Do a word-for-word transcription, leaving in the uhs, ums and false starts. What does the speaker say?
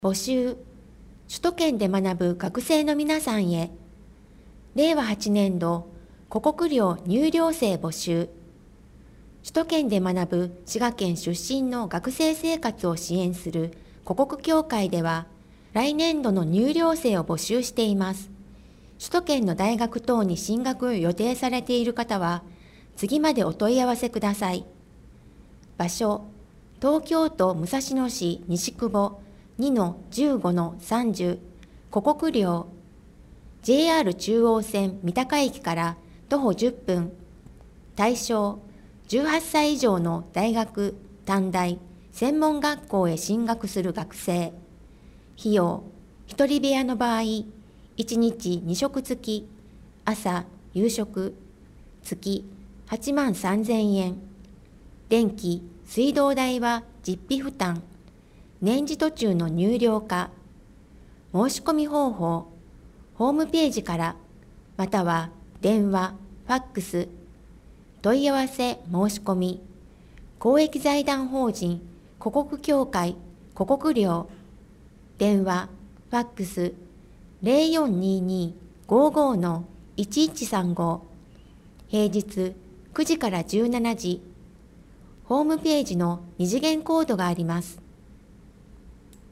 募集。首都圏で学ぶ学生の皆さんへ。れいわはちねんど古国寮入寮生募集。首都圏で学ぶ滋賀県出身の学生生活を支援する古国協会では、来年度の入寮生を募集しています。首都圏の大学等に進学を予定されている方は、次までお問い合わせください。場所、東京都武蔵野市西久保 にのじゅうごのさんじゅう 古国寮。ジェイアール 中央線三鷹駅から徒歩じゅっぷん。対象、じゅうはっさい以上の大学、短大、専門学校へ進学する学生。費用、一人部屋の場合、いちにちに食付き、朝、夕食、月はちまんさんぜんえん。電気、水道代は実費負担。年次途中の入寮可。申し込み方法、ホームページから、または電話、ファックス、問い合わせ申し込み、公益財団法人古国協会古国寮、電話、ファックス ゼロよんにーにー ごーごー のいちいちさんご、平日くじからじゅうしちじ、ホームページの二次元コードがあります。